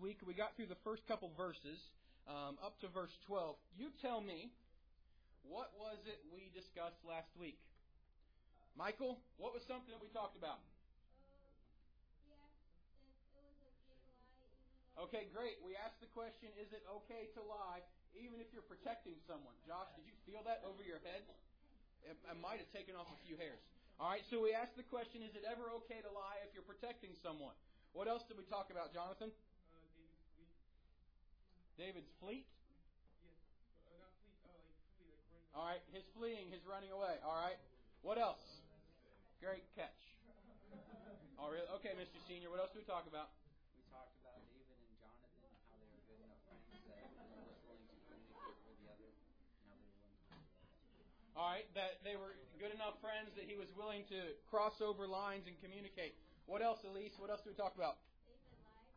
week. We got through the first couple verses, up to verse 12. You tell me, what was it we discussed last week? Michael, what was something that we talked about? Yes, if it was okay to lie, even though... Okay, great. We asked the question, is it okay to lie even if you're protecting someone? Josh, did you feel that over your head? I might have taken off a few hairs. All right, so we asked the question, is it ever okay to lie if you're protecting someone? What else did we talk about, Jonathan? David's fleet. David's fleet? Yes. Not fleet, like fleet, like running away. All right, his fleeing, his running away. All right. What else? Great catch. Oh, really? Okay, Mr. Senior, what else did we talk about? We talked about David and Jonathan and how they were good enough friends that one was willing to communicate with the other. Now they were willing to do that. All right, that they were good enough friends that he was willing to cross over lines and communicate. What else, Elise? What else did we talk about? David lied.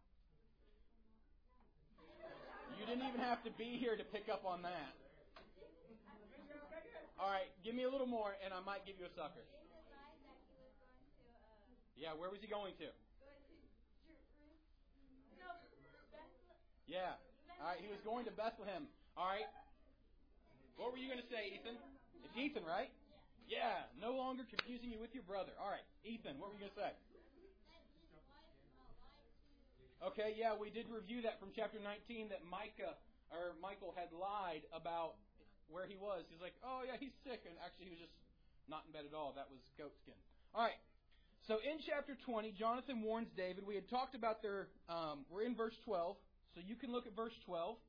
You didn't even have to be here to pick up on that. All right, give me a little more, and I might give you a sucker. David lied that he was going to... Yeah, where was he going to? Jerusalem. No, Bethlehem. Yeah. All right, he was going to Bethlehem. All right. What were you going to say, Ethan? It's Ethan, right? Yeah, no longer confusing you with your brother. All right, Ethan, what were you going to say? Okay, yeah, we did review that from chapter 19 that Michael had lied about where he was. He's like, oh yeah, he's sick, and actually he was just not in bed at all. That was goatskin. All right. So in chapter 20, Jonathan warns David. We had talked about we're in verse 12, so you can look at verse 12,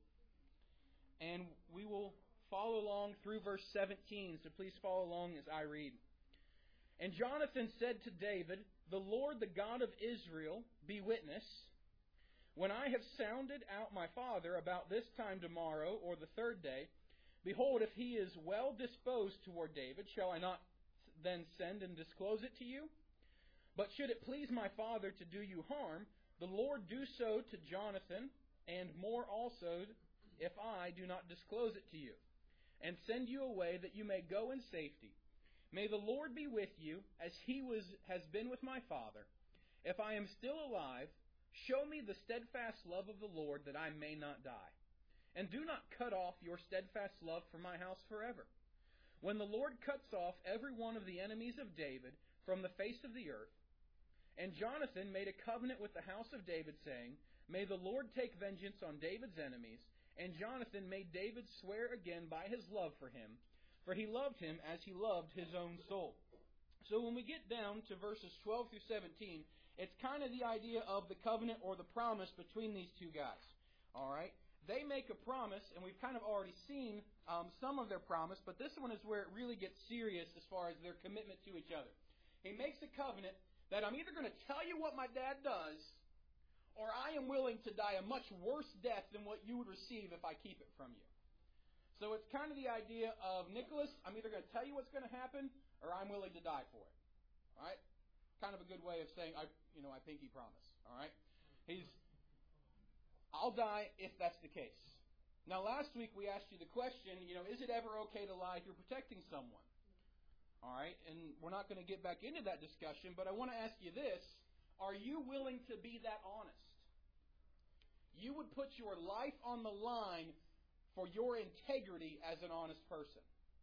and we will follow along through verse 17, so please follow along as I read. And Jonathan said to David, the Lord, the God of Israel, be witness. When I have sounded out my father about this time tomorrow or the third day, behold, if he is well disposed toward David, shall I not then send and disclose it to you? But should it please my father to do you harm, the Lord do so to Jonathan, and more also, if I do not disclose it to you, and send you away that you may go in safety. May the Lord be with you, as he has been with my father. If I am still alive, show me the steadfast love of the Lord, that I may not die. And do not cut off your steadfast love from my house forever. When the Lord cuts off every one of the enemies of David from the face of the earth, and Jonathan made a covenant with the house of David, saying, may the Lord take vengeance on David's enemies. And Jonathan made David swear again by his love for him, for he loved him as he loved his own soul. So when we get down to verses 12 through 17, it's kind of the idea of the covenant or the promise between these two guys. All right? They make a promise, and we've kind of already seen some of their promise, but this one is where it really gets serious as far as their commitment to each other. He makes a covenant that I'm either going to tell you what my dad does, or I am willing to die a much worse death than what you would receive if I keep it from you. So it's kind of the idea of, Nicholas, I'm either going to tell you what's going to happen, or I'm willing to die for it. All right? Kind of a good way of saying, I pinky promise. All right? I'll die if that's the case. Now, last week we asked you the question, is it ever okay to lie if you're protecting someone? All right? And we're not going to get back into that discussion, but I want to ask you this. Are you willing to be that honest? You would put your life on the line for your integrity as an honest person.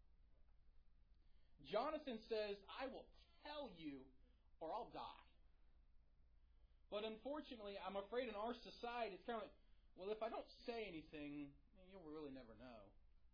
Jonathan says, I will tell you or I'll die. But unfortunately, I'm afraid in our society, it's kind of like, well, if I don't say anything, you'll really never know.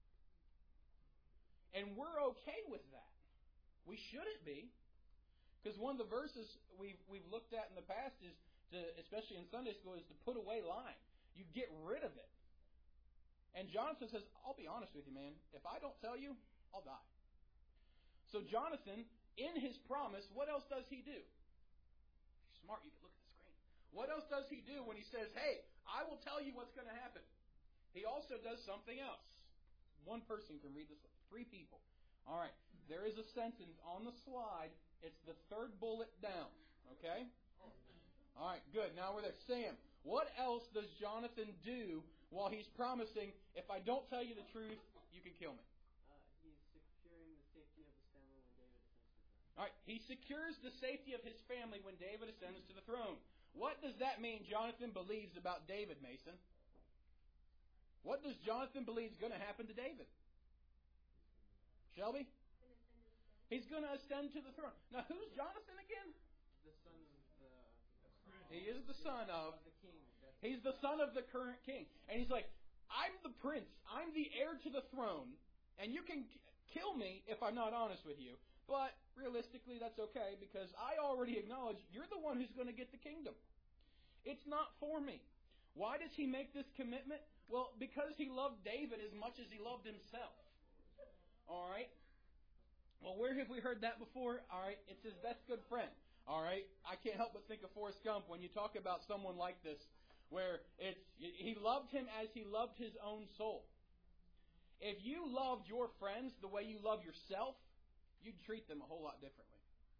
And we're okay with that. We shouldn't be. Because one of the verses we've looked at in the past is, especially in Sunday school, is to put away lying. You get rid of it. And Jonathan says, I'll be honest with you, man. If I don't tell you, I'll die. So Jonathan, in his promise, what else does he do? If you're smart, you can look at the screen. What else does he do when he says, hey, I will tell you what's going to happen? He also does something else. One person can read this. 3 people. All right. There is a sentence on the slide. It's the third bullet down. Okay? All right. Good. Now we're there. Sam, what else does Jonathan do while he's promising, if I don't tell you the truth, you can kill me? He's securing the safety of his family when David ascends to the throne. All right. He secures the safety of his family when David ascends to the throne. What does that mean Jonathan believes about David, Mason? What does Jonathan believe is going to happen to David? Shelby? He's going to ascend to the throne. Now, who's Jonathan again? The son of the He is the son of... the king. He's the son of the current king. And he's like, I'm the prince. I'm the heir to the throne. And you can kill me if I'm not honest with you. But realistically, that's okay because I already acknowledge you're the one who's going to get the kingdom. It's not for me. Why does he make this commitment? Well, because he loved David as much as he loved himself. All right? Well, where have we heard that before? All right, it's his best good friend. All right? I can't help but think of Forrest Gump when you talk about someone like this, where he loved him as he loved his own soul. If you loved your friends the way you love yourself, you'd treat them a whole lot differently.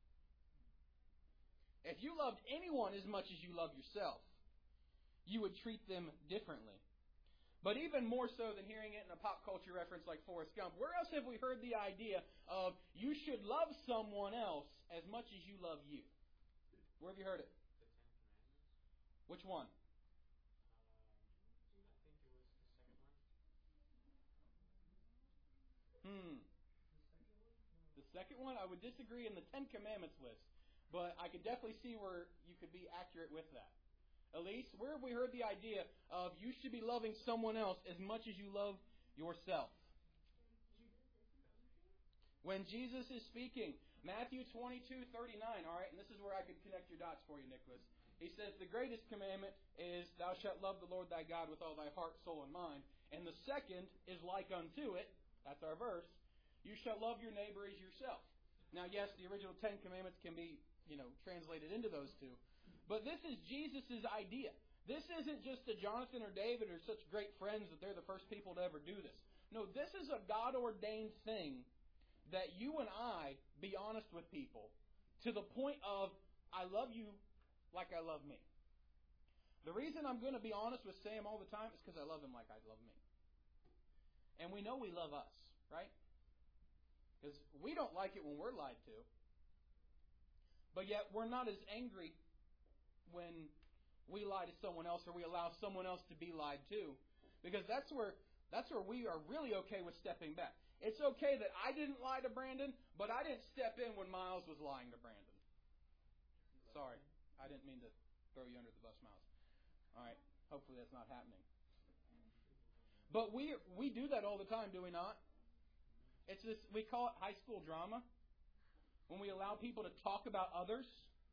If you loved anyone as much as you love yourself, you would treat them differently. But even more so than hearing it in a pop culture reference like Forrest Gump, where else have we heard the idea of you should love someone else as much as you love you? Where have you heard it? The 10 Commandments. Which one? I think it was the second one. The second one? I would disagree in the 10 Commandments list. But I could definitely see where you could be accurate with that. Elise, where have we heard the idea of you should be loving someone else as much as you love yourself? When Jesus is speaking. Matthew 22:39. All right, and this is where I could connect your dots for you, Nicholas. He says, the greatest commandment is, thou shalt love the Lord thy God with all thy heart, soul, and mind. And the second is like unto it. That's our verse. You shall love your neighbor as yourself. Now, yes, the original 10 Commandments can be, translated into those two. But this is Jesus' idea. This isn't just that Jonathan or David are such great friends that they're the first people to ever do this. No, this is a God-ordained thing that you and I be honest with people to the point of, I love you like I love me. The reason I'm going to be honest with Sam all the time is because I love him like I love me. And we know we love us, right? Because we don't like it when we're lied to. But yet we're not as angry when we lie to someone else or we allow someone else to be lied to. Because that's where we are really okay with stepping back. It's okay that I didn't lie to Brandon, but I didn't step in when Miles was lying to Brandon. Sorry, I didn't mean to throw you under the bus, Miles. All right, hopefully that's not happening. But we do that all the time, do we not? It's this, we call it high school drama. When we allow people to talk about others,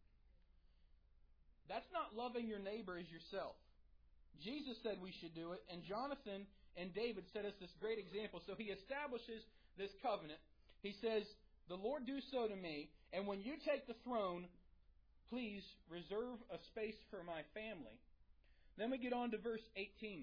that's not loving your neighbor as yourself. Jesus said we should do it, and Jonathan and David set us this great example. So he establishes this covenant. He says, the Lord do so to me, and when you take the throne, please reserve a space for my family. Then we get on to verse 18.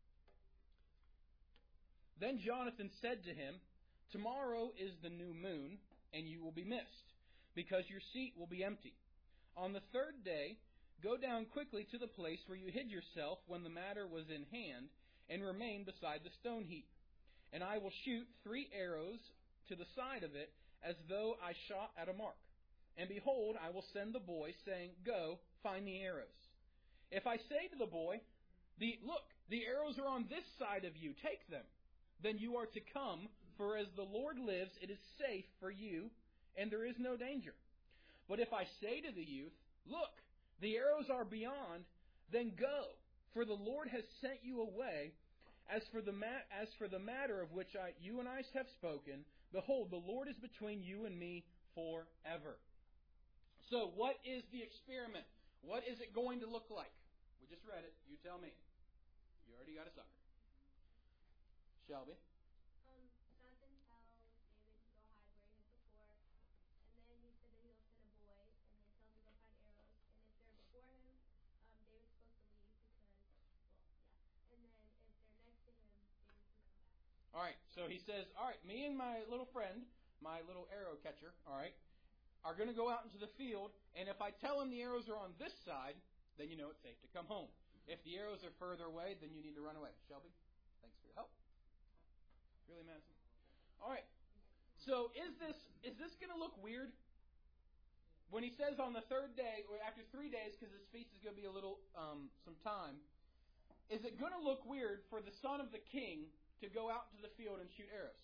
Then Jonathan said to him, tomorrow is the new moon, and you will be missed, because your seat will be empty. On the third day, go down quickly to the place where you hid yourself when the matter was in hand, and remain beside the stone heap. And I will shoot 3 arrows to the side of it, as though I shot at a mark. And behold, I will send the boy, saying, go, find the arrows. If I say to the boy, look, the arrows are on this side of you, take them. Then you are to come, for as the Lord lives, it is safe for you, and there is no danger. But if I say to the youth, look, the arrows are beyond, then go, for the Lord has sent you away. As for the matter of which you and I have spoken, behold, the Lord is between you and me forever. So, what is the experiment? What is it going to look like? We just read it. You tell me. You already got a sucker. Shelby? Jonathan tells David to go hide where he hid before, and then he said that he'll send a boy, and then tells him to go find arrows, and if they're before him, David's supposed to leave because, and then if they're next to him, David can come back. All right, so he says, all right, me and my little friend, my little arrow catcher, all right, are going to go out into the field, and if I tell him the arrows are on this side, then you know it's safe to come home. If the arrows are further away, then you need to run away. Shelby, thanks for your help. Really, Madison? All right. So is this going to look weird? when he says on the third day, or after 3 days, because this feast is going to be a little, some time, is it going to look weird for the son of the king to go out to the field and shoot arrows?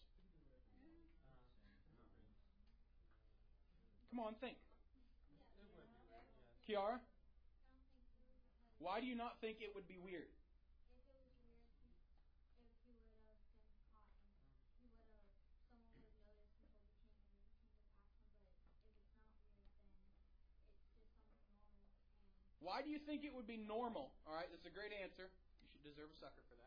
Come on, think. Kiara? Why do you not think it would be weird? Why do you think it would be normal? All right, that's a great answer. You should deserve a sucker for that.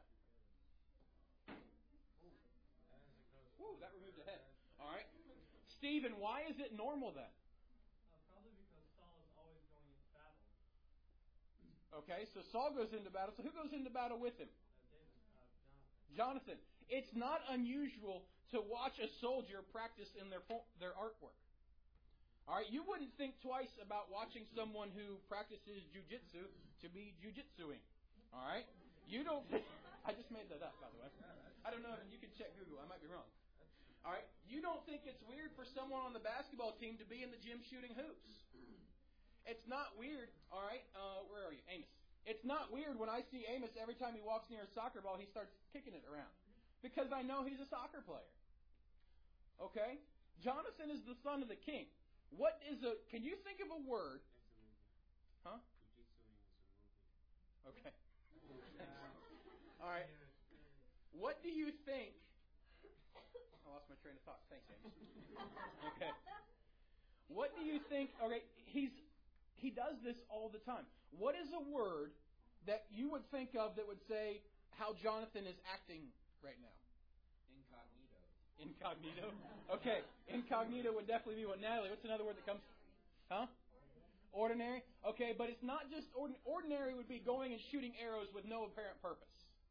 Woo, that removed a head. All right. Stephen, why is it normal then? Probably because Saul is always going into battle. Okay, so Saul goes into battle. So who goes into battle with him? Jonathan. Jonathan. It's not unusual to watch a soldier practice in their artwork. All right, you wouldn't think twice about watching someone who practices jujitsu to be jujitsuing. All right, you don't. I just made that up, by the way. I don't know if you can check Google. I might be wrong. All right, you don't think it's weird for someone on the basketball team to be in the gym shooting hoops. It's not weird. All right, where are you, Amos? It's not weird when I see Amos every time he walks near a soccer ball, he starts kicking it around because I know he's a soccer player. Okay, Jonathan is the son of the king. What is a? Can you think of a word? Huh? Okay. All right. What do you think? I lost my train of thought. Thanks, Amos. Okay. What do you think? Okay, he does this all the time. What is a word that you would think of that would say how Jonathan is acting right now? Incognito? Okay. Incognito would definitely be what. Natalie, what's another word that comes? Huh? Ordinary? Okay, but it's not just ordinary would be going and shooting arrows with no apparent purpose.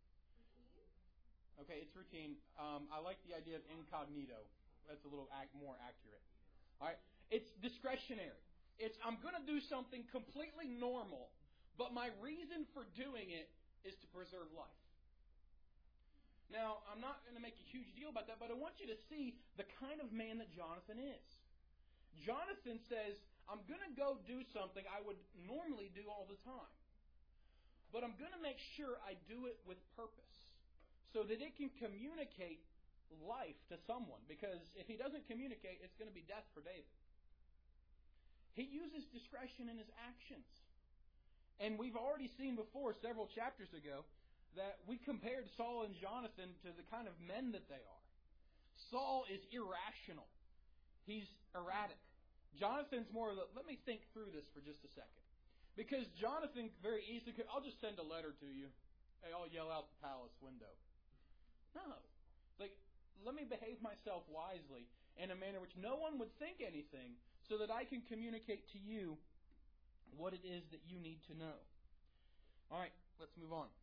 Okay, it's routine. I like the idea of incognito. That's a little more accurate. All right? It's discretionary. It's I'm going to do something completely normal, but my reason for doing it is to preserve life. Now, I'm not going to make a huge deal about that, but I want you to see the kind of man that Jonathan is. Jonathan says, I'm going to go do something I would normally do all the time. But I'm going to make sure I do it with purpose so that it can communicate life to someone. Because if he doesn't communicate, it's going to be death for David. He uses discretion in his actions. And we've already seen before, several chapters ago, that we compared Saul and Jonathan to the kind of men that they are. Saul is irrational. He's erratic. Jonathan's more of the, let me think through this for just a second. Because Jonathan very easily could, I'll just send a letter to you. Hey, I'll yell out the palace window. No. Like, let me behave myself wisely in a manner which no one would think anything so that I can communicate to you what it is that you need to know. All right, let's move on.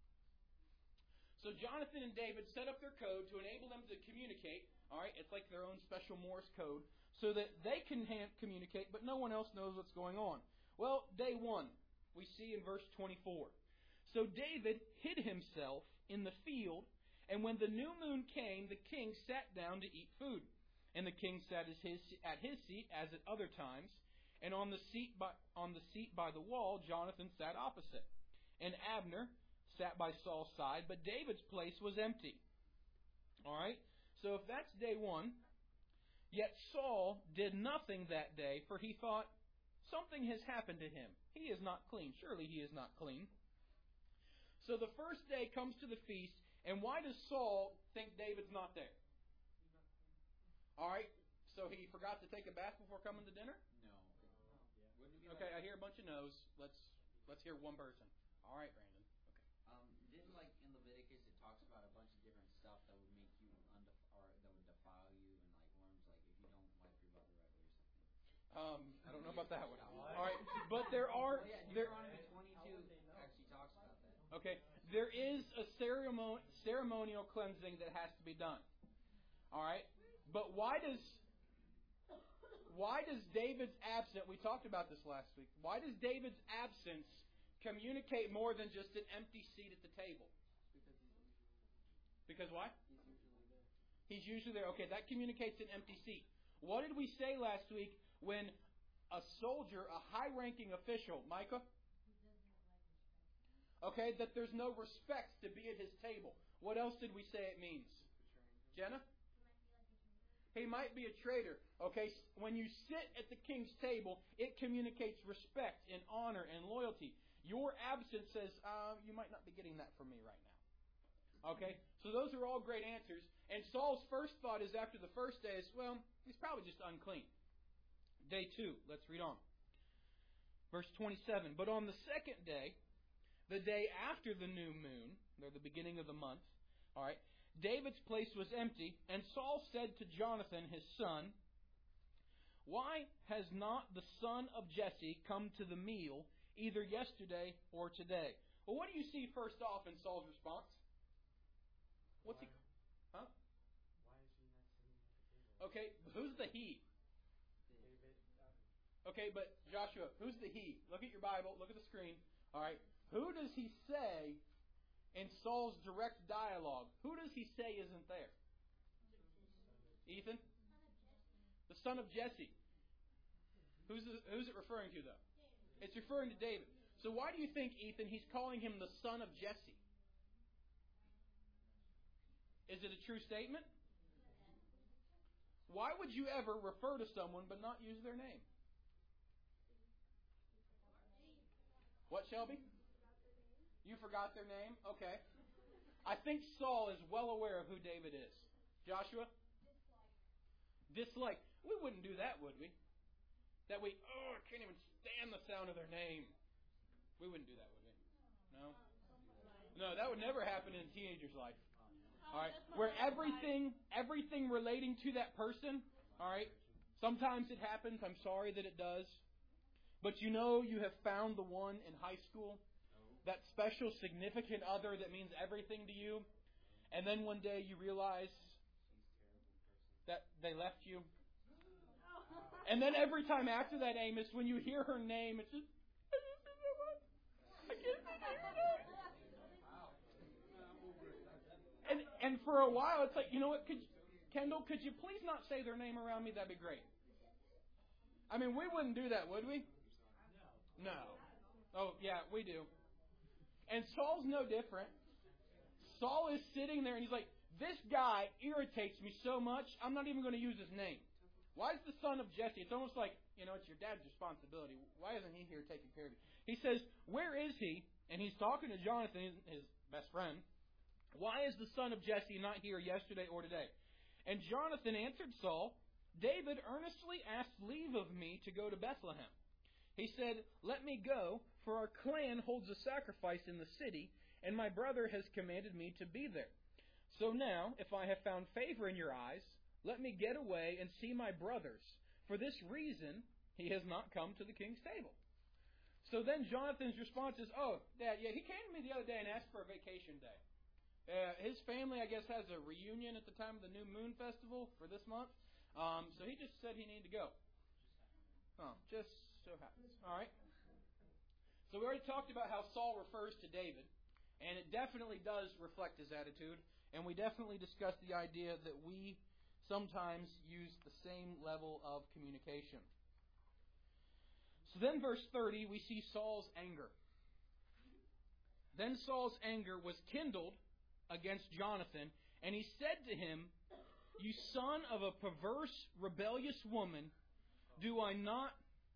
So Jonathan and David set up their code to enable them to communicate. All right, it's like their own special Morse code so that they can communicate, but no one else knows what's going on. Well, day 1, we see in verse 24. So David hid himself in the field, and when the new moon came, the king sat down to eat food. And the king sat at his seat as at other times, and on the seat by the wall, Jonathan sat opposite. And Abner sat by Saul's side, but David's place was empty. All right? So if that's day 1, yet Saul did nothing that day, for he thought, something has happened to him. He is not clean. Surely he is not clean. So the first day comes to the feast, and why does Saul think David's not there? All right? So he forgot to take a bath before coming to dinner? No. Wouldn't it be Okay, I hear a bunch of no's. Let's hear one person. All right, Brandon. Didn't like in Leviticus it talks about a bunch of different stuff that would make you or that would defile you, and like worms, like if you don't wipe your butt the right way or something. I don't know about that one. All right, but there are Deuteronomy 22 actually talks about that. Okay, there is a ceremonial cleansing that has to be done. All right, but why does David's absence? We talked about this last week. Why does David's absence communicate more than just an empty seat at the table? Because why? He's usually there. Okay, that communicates an empty seat. What did we say last week when a soldier, a high-ranking official, Micah? Okay, that there's no respect to be at his table. What else did we say it means? Jenna? He might be a traitor. Okay, when you sit at the king's table, it communicates respect and honor and loyalty. Your absence says, you might not be getting that from me right now. Okay, so those are all great answers. And Saul's first thought is after the first day is, well, he's probably just unclean. Day 2, let's read on. Verse 27, but on the second day, the day after the new moon, or the beginning of the month, all right, David's place was empty, and Saul said to Jonathan, his son, why has not the son of Jesse come to the meal either yesterday or today? Well, what do you see first off in Saul's response? What's he? Huh? Why is he not sitting at the table? Okay, who's the he? David. Okay, but Joshua, who's the he? Look at your Bible. Look at the screen. All right. Who does he say in Saul's direct dialogue? Who does he say isn't there? Ethan? The son of Jesse. Who's it referring to, though? It's referring to David. So why do you think, Ethan, he's calling him the son of Jesse? Is it a true statement? Why would you ever refer to someone but not use their name? What, Shelby? You forgot their name? Okay. I think Saul is well aware of who David is. Joshua? Dislike. We wouldn't do that, would we? That I can't even stand the sound of their name. We wouldn't do that, would we? No? No, that would never happen in a teenager's life. All right? Where everything relating to that person, all right, sometimes it happens. I'm sorry that it does. But you know you have found the one in high school, that special significant other that means everything to you, and then one day you realize that they left you. And then every time after that, Amos, when you hear her name, it's just, I can't say her name. And for a while, it's like, you know what, Kendall, could you please not say their name around me? That'd be great. I mean, we wouldn't do that, would we? No. Oh, yeah, we do. And Saul's no different. Saul is sitting there and he's like, this guy irritates me so much, I'm not even going to use his name. Why is the son of Jesse? It's almost like, it's your dad's responsibility. Why isn't he here taking care of you? He says, where is he? And he's talking to Jonathan, his best friend. Why is the son of Jesse not here yesterday or today? And Jonathan answered Saul, David earnestly asked leave of me to go to Bethlehem. He said, let me go, for our clan holds a sacrifice in the city, and my brother has commanded me to be there. So now, if I have found favor in your eyes, let me get away and see my brothers. For this reason, he has not come to the king's table. So then Jonathan's response is, Dad, he came to me the other day and asked for a vacation day. His family, I guess, has a reunion at the time of the New Moon Festival for this month. So he just said he needed to go. Just so happens. All right. So we already talked about how Saul refers to David, and it definitely does reflect his attitude, and we definitely discussed the idea that we sometimes use the same level of communication. So then verse 30, we see Saul's anger. Then Saul's anger was kindled against Jonathan, and he said to him, you son of a perverse, rebellious woman, do I not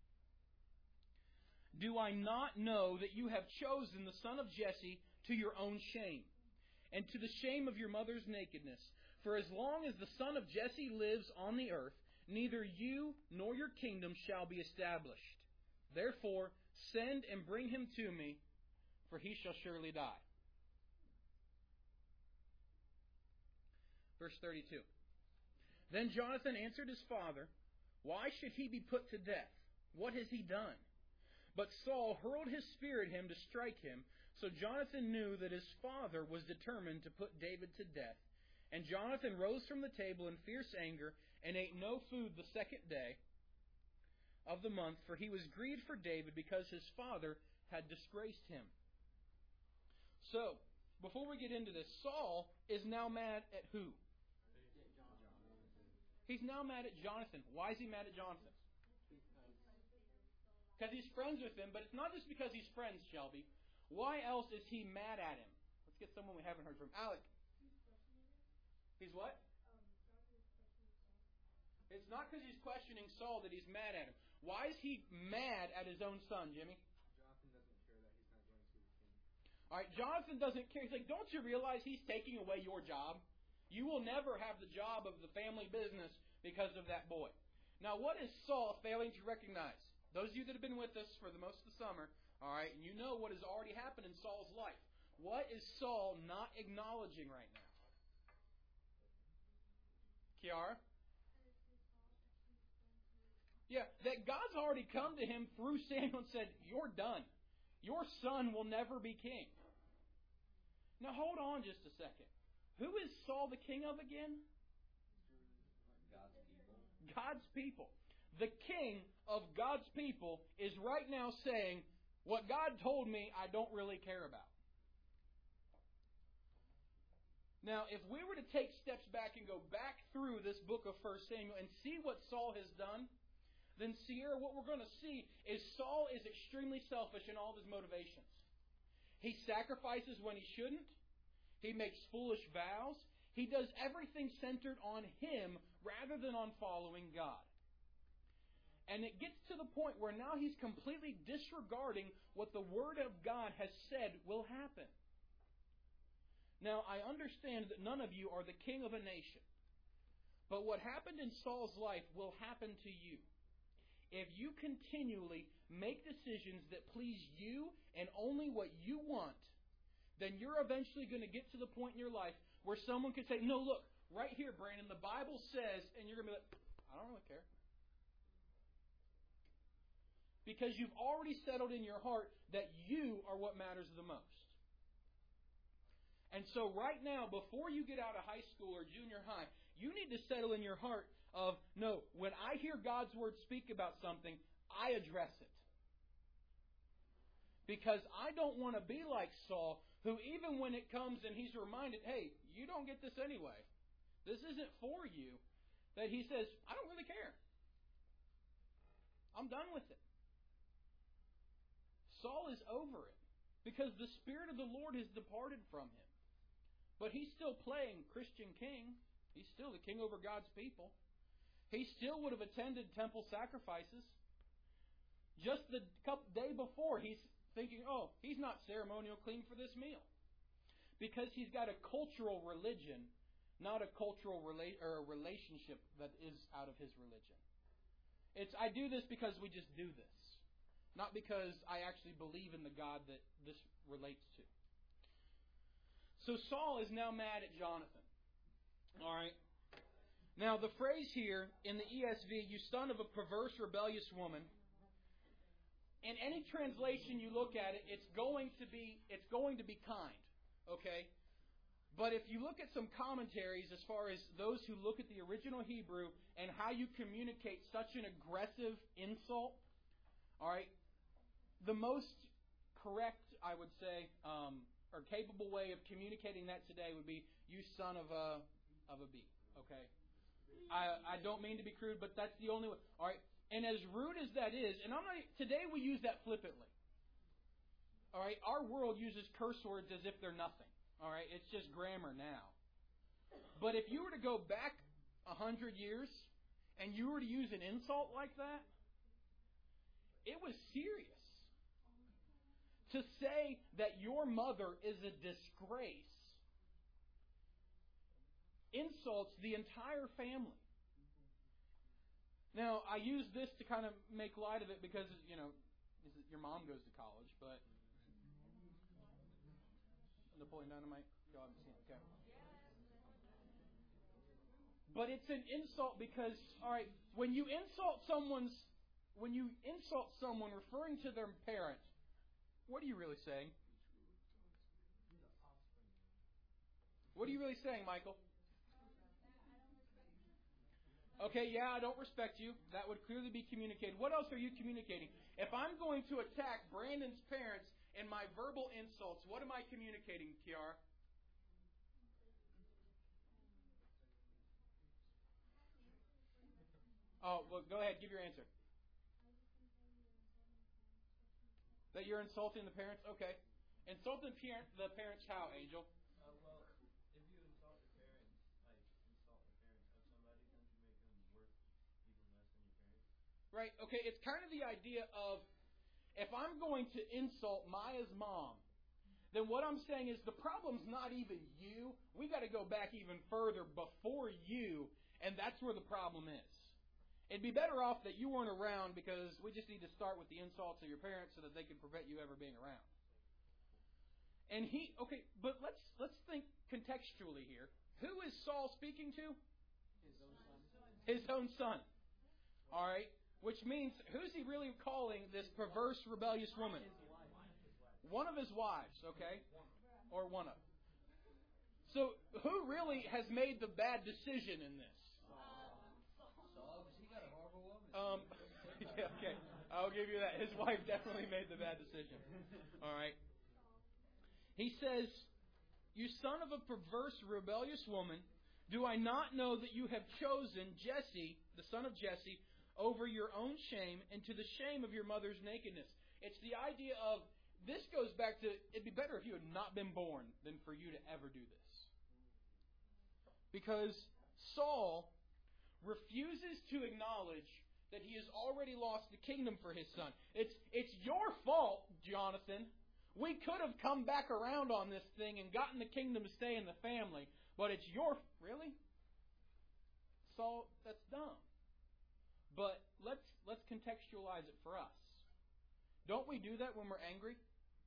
know that you have chosen the son of Jesse to your own shame, and to the shame of your mother's nakedness? For as long as the son of Jesse lives on the earth, neither you nor your kingdom shall be established. Therefore, send and bring him to me, for he shall surely die. Verse 32. Then Jonathan answered his father, why should he be put to death? What has he done? But Saul hurled his spear at him to strike him. So Jonathan knew that his father was determined to put David to death. And Jonathan rose from the table in fierce anger and ate no food the second day of the month, for he was grieved for David because his father had disgraced him. So, before we get into this, Saul is now mad at who? He's now mad at Jonathan. Why is he mad at Jonathan? Because he's friends with him, but it's not just because he's friends, Shelby. Why else is he mad at him? Let's get someone we haven't heard from. Alec. He's what? It's not because he's questioning Saul that he's mad at him. Why is he mad at his own son, Jimmy? Jonathan doesn't care that he's not going to the king. All right, Jonathan doesn't care. He's like, don't you realize he's taking away your job? You will never have the job of the family business because of that boy. Now, what is Saul failing to recognize? Those of you that have been with us for the most of the summer, all right, and you know what has already happened in Saul's life. What is Saul not acknowledging right now? Kiara? Yeah, that God's already come to him through Samuel and said, you're done. Your son will never be king. Now hold on just a second. Who is Saul the king of again? God's people. God's people. The king of God's people is right now saying, what God told me, I don't really care about. Now, if we were to take steps back and go back through this book of 1 Samuel and see what Saul has done, then Sierra, what we're going to see is Saul is extremely selfish in all of his motivations. He sacrifices when he shouldn't. He makes foolish vows. He does everything centered on him rather than on following God. And it gets to the point where now he's completely disregarding what the Word of God has said will happen. Now, I understand that none of you are the king of a nation. But what happened in Saul's life will happen to you. If you continually make decisions that please you and only what you want, then you're eventually going to get to the point in your life where someone can say, no, look, right here, Brandon, the Bible says, and you're going to be like, I don't really care. Because you've already settled in your heart that you are what matters the most. And so right now, before you get out of high school or junior high, you need to settle in your heart of, no, when I hear God's Word speak about something, I address it. Because I don't want to be like Saul, who even when it comes and he's reminded, hey, you don't get this anyway. This isn't for you. That he says, I don't really care. I'm done with it. Saul is over it because the Spirit of the Lord has departed from him. But he's still playing Christian king. He's still the king over God's people. He still would have attended temple sacrifices. Just the day before, he's thinking, oh, he's not ceremonial clean for this meal. Because he's got a cultural religion, not a cultural relationship that is out of his religion. It's, I do this because we just do this. Not because I actually believe in the God that this relates to. So Saul is now mad at Jonathan. All right. Now the phrase here in the ESV, you son of a perverse, rebellious woman. In any translation you look at it, it's going to be kind. Okay? But if you look at some commentaries as far as those who look at the original Hebrew and how you communicate such an aggressive insult, all right, the most correct, I would say, or capable way of communicating that today would be, you son of a bee. Okay? I don't mean to be crude, but that's the only way. All right? And as rude as that is, and today we use that flippantly. All right? Our world uses curse words as if they're nothing. All right? It's just grammar now. But if you were to go back 100 years and you were to use an insult like that, it was serious. To say that your mother is a disgrace insults the entire family. Now, I use this to kind of make light of it because, you know, your mom goes to college, but Napoleon Dynamite? Go ahead and see it. Okay. But it's an insult because, all right, when you insult someone referring to their parent, what are you really saying? What are you really saying, Michael? Okay, yeah, I don't respect you. That would clearly be communicated. What else are you communicating? If I'm going to attack Brandon's parents in my verbal insults, what am I communicating, Kiara? Oh, well, go ahead. Give your answer. That you're insulting the parents? Okay. Insulting the parents how, Angel? Well, if you insult your parents, like insult the parents of somebody, don't you make them worth even less than your parents? Right. Okay. It's kind of the idea of if I'm going to insult Maya's mom, then what I'm saying is the problem's not even you. We got to go back even further before you, and that's where the problem is. It'd be better off that you weren't around because we just need to start with the insults of your parents so that they can prevent you ever being around. And but let's think contextually here. Who is Saul speaking to? His own son. All right. Which means, who's he really calling this perverse, rebellious woman? One of his wives, okay? Or one of. So, who really has made the bad decision in this? Saul, because he got a horrible woman. Yeah, okay. I'll give you that. His wife definitely made the bad decision. All right. He says, "You son of a perverse, rebellious woman, do I not know that you have chosen Jesse, the son of Jesse, over your own shame and to the shame of your mother's nakedness?" It's the idea of, this goes back to, it'd be better if you had not been born than for you to ever do this. Because Saul refuses to acknowledge that he has already lost the kingdom for his son. It's your fault, Jonathan. We could have come back around on this thing and gotten the kingdom to stay in the family, but it's your... Really? Saul, that's dumb. But let's contextualize it for us. Don't we do that when we're angry?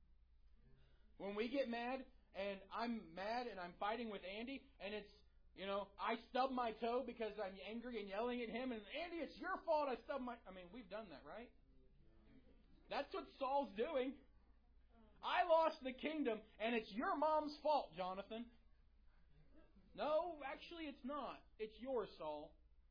When we get mad, and I'm mad and I'm fighting with Andy, and it's, I stub my toe because I'm angry and yelling at him, and Andy, it's your fault I stubbed my... we've done that, right? That's what Saul's doing. I lost the kingdom, and it's your mom's fault, Jonathan. No, actually it's not. It's yours, Saul.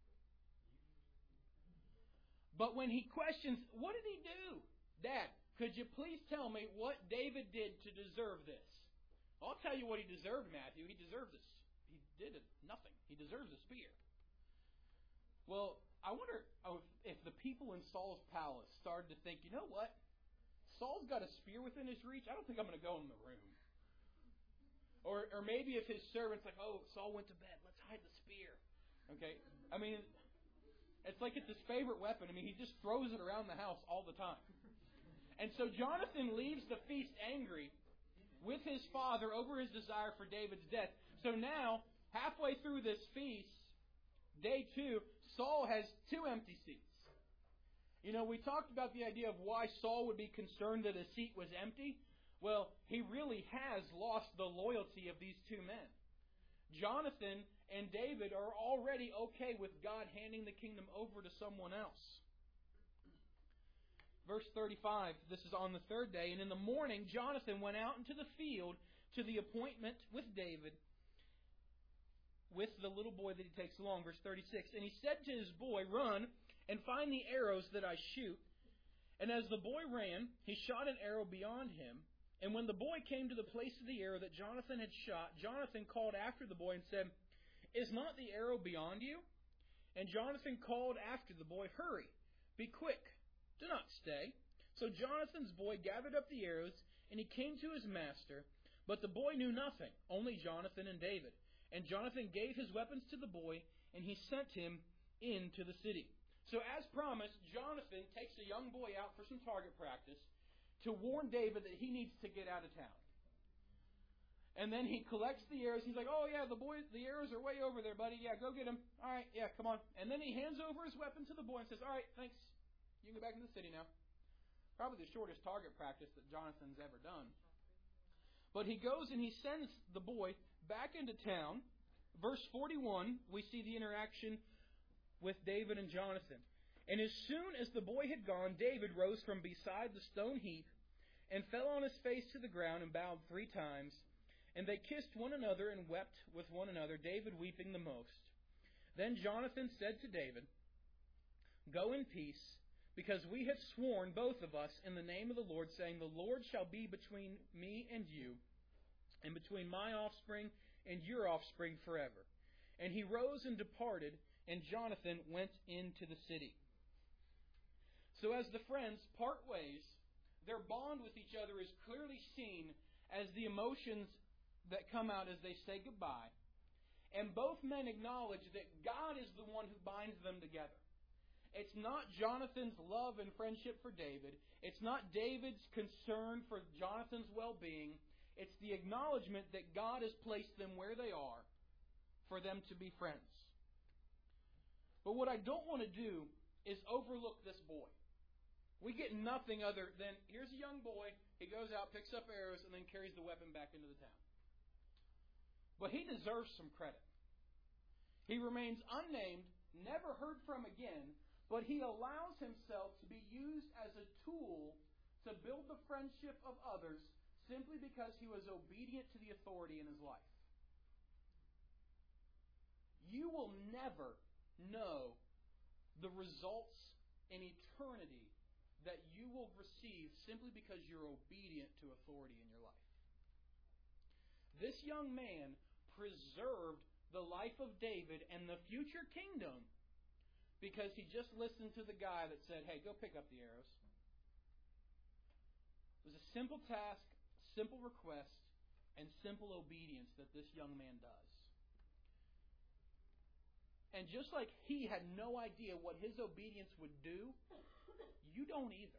But when he questions, what did he do? Dad, could you please tell me what David did to deserve this? I'll tell you what he deserved, Matthew. He deserved this. He did nothing. He deserves a spear. Well, I wonder if the people in Saul's palace started to think, you know what? Saul's got a spear within his reach. I don't think I'm going to go in the room. Or maybe if his servant's like, oh, Saul went to bed. Let's hide the spear. Okay? It's like it's his favorite weapon. He just throws it around the house all the time. And so Jonathan leaves the feast angry with his father over his desire for David's death. So now, halfway through this feast, day 2, Saul has 2 empty seats. We talked about the idea of why Saul would be concerned that a seat was empty. Well, he really has lost the loyalty of these 2 men. Jonathan and David are already okay with God handing the kingdom over to someone else. Verse 35, this is on the 3rd day, and in the morning Jonathan went out into the field to the appointment with David, with the little boy that he takes along. Verse 36, and he said to his boy, run and find the arrows that I shoot. And as the boy ran, he shot an arrow beyond him. And when the boy came to the place of the arrow that Jonathan had shot, Jonathan called after the boy and said, is not the arrow beyond you? And Jonathan called after the boy, hurry, be quick, do not stay. So Jonathan's boy gathered up the arrows, and he came to his master. But the boy knew nothing, only Jonathan and David. And Jonathan gave his weapons to the boy, and he sent him into the city. So as promised, Jonathan takes a young boy out for some target practice to warn David that he needs to get out of town. And then he collects the arrows. He's like, oh yeah, the arrows are way over there, buddy. Yeah, go get them. All right, yeah, come on. And then he hands over his weapon to the boy and says, all right, thanks. You can go back into the city now. Probably the shortest target practice that Jonathan's ever done. But he goes and he sends the boy back into town. Verse 41, we see the interaction with David and Jonathan. And as soon as the boy had gone, David rose from beside the stone heap and fell on his face to the ground and bowed 3 times. And they kissed one another and wept with one another, David weeping the most. Then Jonathan said to David, go in peace, because we have sworn, both of us, in the name of the Lord, saying, the Lord shall be between me and you, and between my offspring and your offspring forever. And he rose and departed, and Jonathan went into the city. So as the friends part ways, their bond with each other is clearly seen as the emotions that come out as they say goodbye. And both men acknowledge that God is the one who binds them together. It's not Jonathan's love and friendship for David. It's not David's concern for Jonathan's well-being. It's the acknowledgement that God has placed them where they are for them to be friends. But what I don't want to do is overlook this boy. We get nothing other than, here's a young boy, he goes out, picks up arrows, and then carries the weapon back into the town. But he deserves some credit. He remains unnamed, never heard from again, but he allows himself to be used as a tool to build the friendship of others simply because he was obedient to the authority in his life. You will never know the results in eternity that you will receive simply because you're obedient to authority in your life. This young man preserved the life of David and the future kingdom because he just listened to the guy that said, hey, go pick up the arrows. It was a simple task, simple request, and simple obedience that this young man does. And just like he had no idea what his obedience would do, you don't either.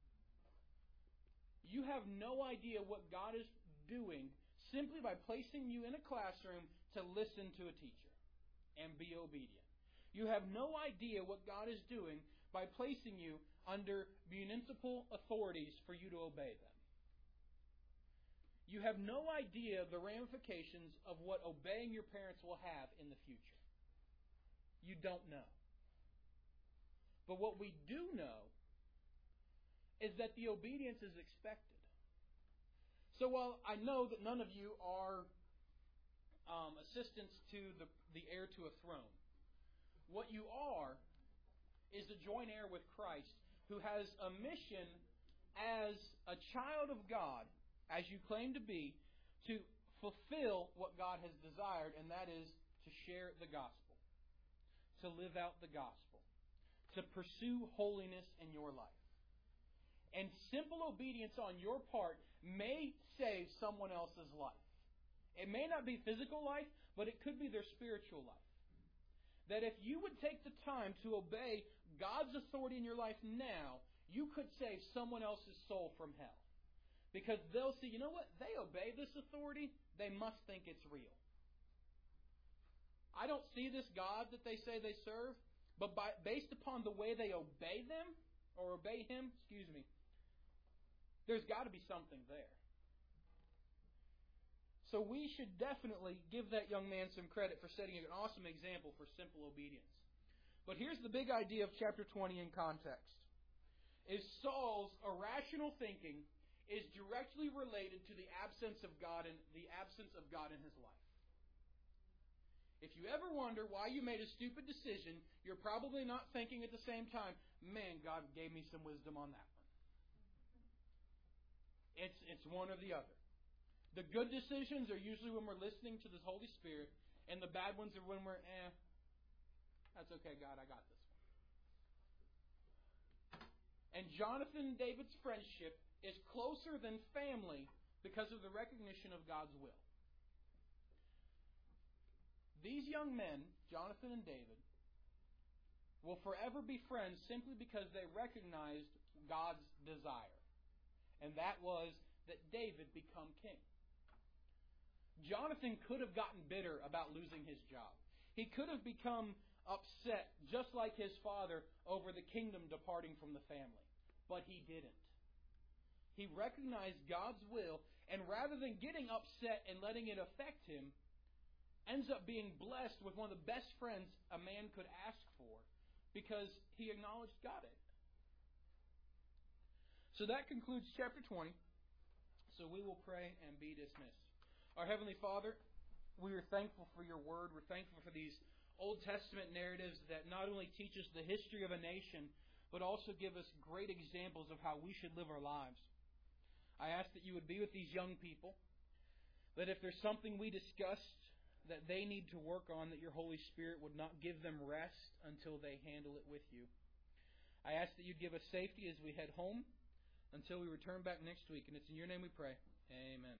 You have no idea what God is doing simply by placing you in a classroom to listen to a teacher and be obedient. You have no idea what God is doing by placing you under municipal authorities for you to obey them. You have no idea of the ramifications of what obeying your parents will have in the future. You don't know. But what we do know is that the obedience is expected. So while I know that none of you are assistants to the heir to a throne, what you are is the joint heir with Christ, who has a mission as a child of God, as you claim to be, to fulfill what God has desired, and that is to share the gospel, to live out the gospel, to pursue holiness in your life. And simple obedience on your part may save someone else's life. It may not be physical life, but it could be their spiritual life. That if you would take the time to obey God's authority in your life now, you could save someone else's soul from hell. Because they'll see, you know what? They obey this authority. They must think it's real. I don't see this God that they say they serve, but based upon the way they obey them, or obey Him, there's got to be something there. So we should definitely give that young man some credit for setting an awesome example for simple obedience. But here's the big idea of chapter 20 in context. Is Saul's irrational thinking is directly related to the absence of God and the absence of God in his life. If you ever wonder why you made a stupid decision, you're probably not thinking at the same time, man, God gave me some wisdom on that one. It's one or the other. The good decisions are usually when we're listening to the Holy Spirit, and the bad ones are when we're, that's okay, God, I got this one. And Jonathan and David's friendship is closer than family because of the recognition of God's will. These young men, Jonathan and David, will forever be friends simply because they recognized God's desire. And that was that David become king. Jonathan could have gotten bitter about losing his job. He could have become upset, just like his father, over the kingdom departing from the family. But he didn't. He recognized God's will, and rather than getting upset and letting it affect him, ends up being blessed with one of the best friends a man could ask for, because he acknowledged God in it. So that concludes chapter 20. So we will pray and be dismissed. Our Heavenly Father, we are thankful for your word. We're thankful for these Old Testament narratives that not only teach us the history of a nation, but also give us great examples of how we should live our lives. I ask that you would be with these young people, that if there's something we discussed that they need to work on, that your Holy Spirit would not give them rest until they handle it with you. I ask that you'd give us safety as we head home, until we return back next week. And it's in your name we pray. Amen.